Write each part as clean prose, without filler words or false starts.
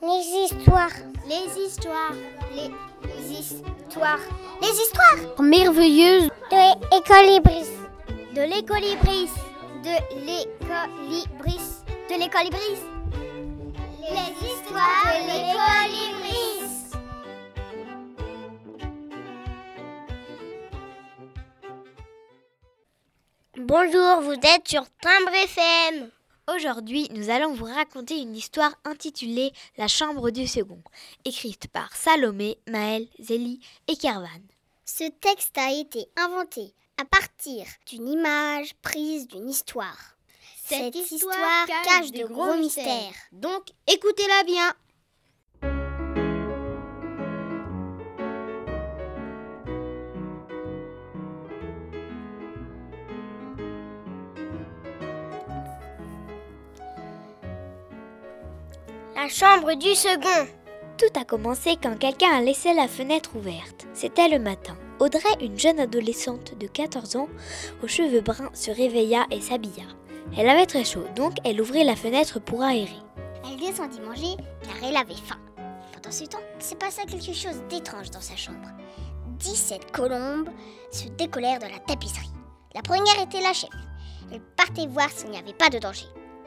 Les histoires. Les histoires. Les histoires. Les histoires merveilleuses de l'écolibris. De l'écolibris. De l'écolibris. De l'écolibris. Les histoires de l'écolibris. Bonjour, vous êtes sur Timbre FM. Aujourd'hui, nous allons vous raconter une histoire intitulée « La chambre du second », écrite par Salomé, Maël, Zélie et Kervan. Ce texte a été inventé à partir d'une image prise d'une histoire. Cette histoire cache de gros mystères. Donc, écoutez-la bien. La chambre du second. Tout a commencé quand quelqu'un a laissé la fenêtre ouverte. C'était le matin. Audrey, une jeune adolescente de 14 ans, aux cheveux bruns, se réveilla et s'habilla. Elle avait très chaud, donc elle ouvrit la fenêtre pour aérer. Elle descendit manger car elle avait faim. Pendant ce temps, il se passa quelque chose d'étrange dans sa chambre. 17 colombes se décollèrent de la tapisserie. La première était la chef. Elle partait voir s'il n'y avait pas de danger.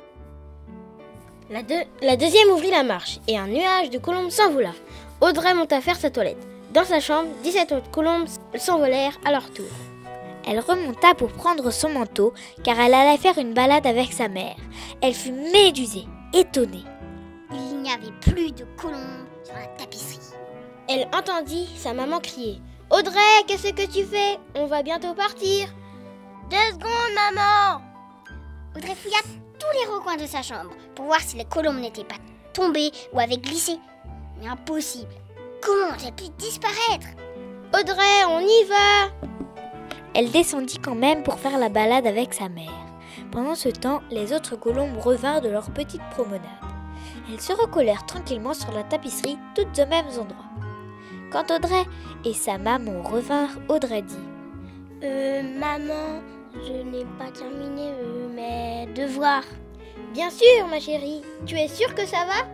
La deuxième ouvrit la marche et un nuage de colombes s'envola. Audrey monta faire sa toilette. Dans sa chambre, 17 autres colombes s'envolèrent à leur tour. Elle remonta pour prendre son manteau car elle allait faire une balade avec sa mère. Elle fut médusée, étonnée. Il n'y avait plus de colombes sur la tapisserie. Elle entendit sa maman crier « Audrey, qu'est-ce que tu fais? On va bientôt partir !» 2 secondes, maman. Audrey fouilla tous les recoins de sa chambre pour voir si les colombes n'étaient pas tombées ou avaient glissé. Mais impossible. Comment ont-elles pu disparaître? Audrey, on y va! Elle descendit quand même pour faire la balade avec sa mère. Pendant ce temps, les autres colombes revinrent de leur petite promenade. Elles se recollèrent tranquillement sur la tapisserie, toutes aux mêmes endroits. Quand Audrey et sa maman revinrent, Audrey dit « Maman, je n'ai pas terminé mes devoirs. » Bien sûr, ma chérie. Tu es sûre que ça va?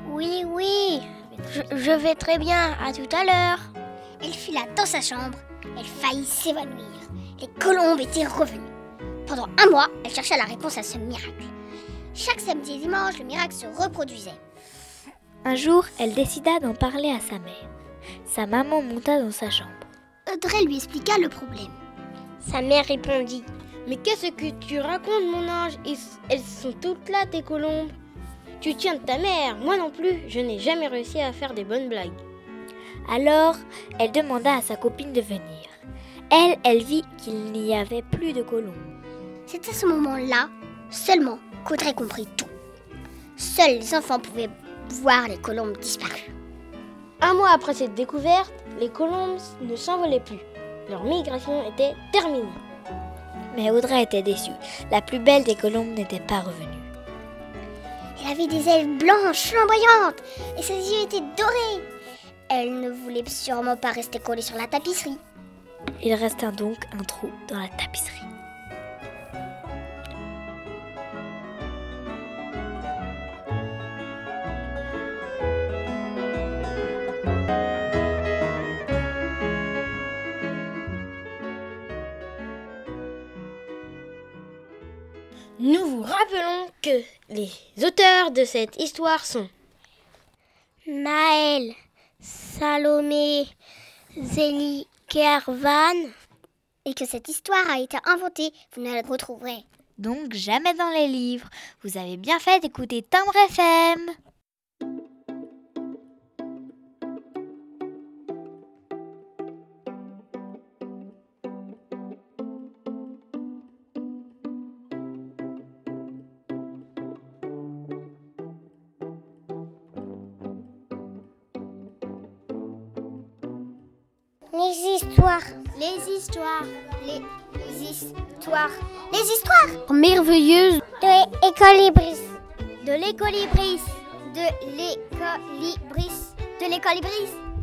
Oui. Je vais très bien. À tout à l'heure. Elle fila dans sa chambre. Elle faillit s'évanouir. Les colombes étaient revenues. Pendant 1 mois, elle chercha la réponse à ce miracle. Chaque samedi et dimanche, le miracle se reproduisait. Un jour, elle décida d'en parler à sa mère. Sa maman monta dans sa chambre. Audrey lui expliqua le problème. Sa mère répondit: « Mais qu'est-ce que tu racontes, mon ange? Elles sont toutes là, tes colombes. Tu tiens de ta mère, moi non plus. Je n'ai jamais réussi à faire des bonnes blagues. » Alors, elle demanda à sa copine de venir. Elle vit qu'il n'y avait plus de colombes. C'est à ce moment-là, seulement, qu'Audrey comprit tout. Seuls les enfants pouvaient voir les colombes disparues. 1 mois après cette découverte, les colombes ne s'envolaient plus. Leur migration était terminée. Mais Audrey était déçue. La plus belle des colombes n'était pas revenue. Elle avait des ailes blanches, flamboyantes, et ses yeux étaient dorés. Elle ne voulait sûrement pas rester collée sur la tapisserie. Il resta donc un trou dans la tapisserie. Nous vous rappelons que les auteurs de cette histoire sont Maël, Salomé, Zélie, Kervan. Et que cette histoire a été inventée, vous ne la retrouverez donc jamais dans les livres. Vous avez bien fait d'écouter Timbre FM. Les histoires. Les histoires. Les histoires. Les histoires merveilleuses de l'écolibris. De l'écolibris. De l'écolibris. De l'écolibris.